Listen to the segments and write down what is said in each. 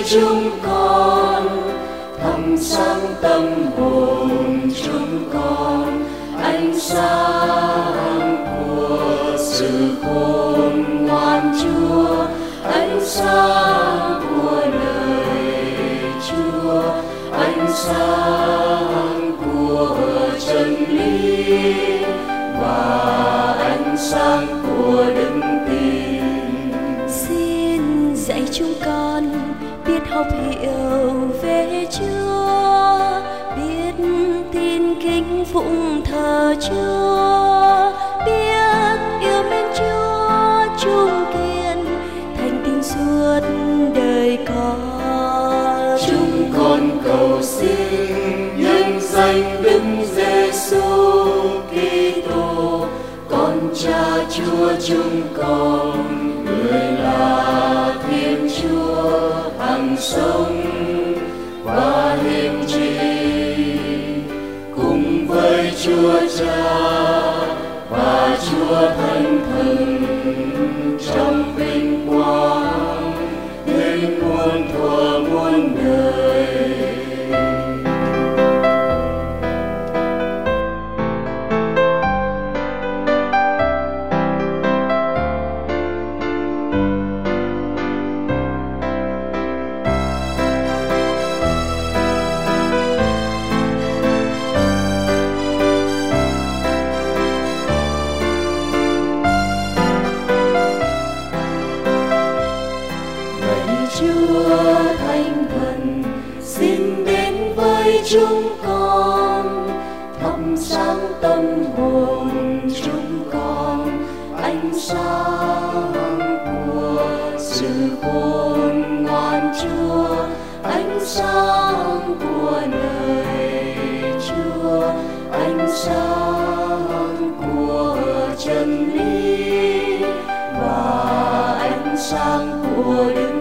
chúng con, thắp sáng tâm hồn chúng con, ánh sáng của sự khôn ngoan Chúa, ánh sáng của lời Chúa, ánh sáng của chân lý và ánh sáng của đức tin. Xin dạy chúng con biết học hiểu về Chúa, biết tin kính phụng thờ Chúa, biết yêu mến Chúa chung kiên thành tín suốt đời con. Chúng con cầu xin nhân danh Đức Giêsu Kitô, con Cha Chúa chúng con, người là Thiên Chúa hằng sống và hiền tri, cùng với Chúa Cha và Chúa Thánh Thần trong vinh quang đến muôn thuở muôn đời. Chúa Thánh Thần xin đến với chúng con, thắp sáng tâm hồn chúng con, ánh sáng của sự khôn ngoan Chúa, ánh sáng của lời Chúa, ánh sáng của chân lý và ánh sáng của đức.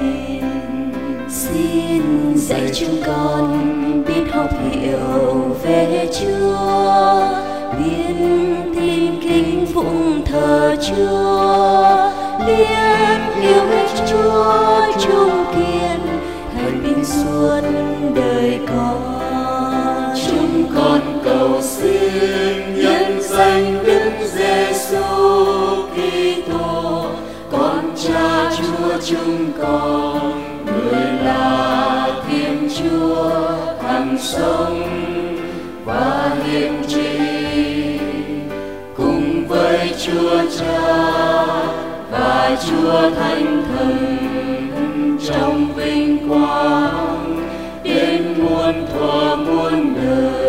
Xin dạy chúng con biết học hiểu về Chúa, biết tin kính phụng thờ Chúa, biết yêu mến Chúa chung kiên thành tín suốt đời con. Chúng con cầu xin nhân danh Đức Giêsu Kitô, con Cha Chúa chúng con, người là Thiên Chúa hằng sống và hiền tri, cùng với Chúa Cha và Chúa Thánh Thần trong vinh quang đến muôn thuở muôn đời.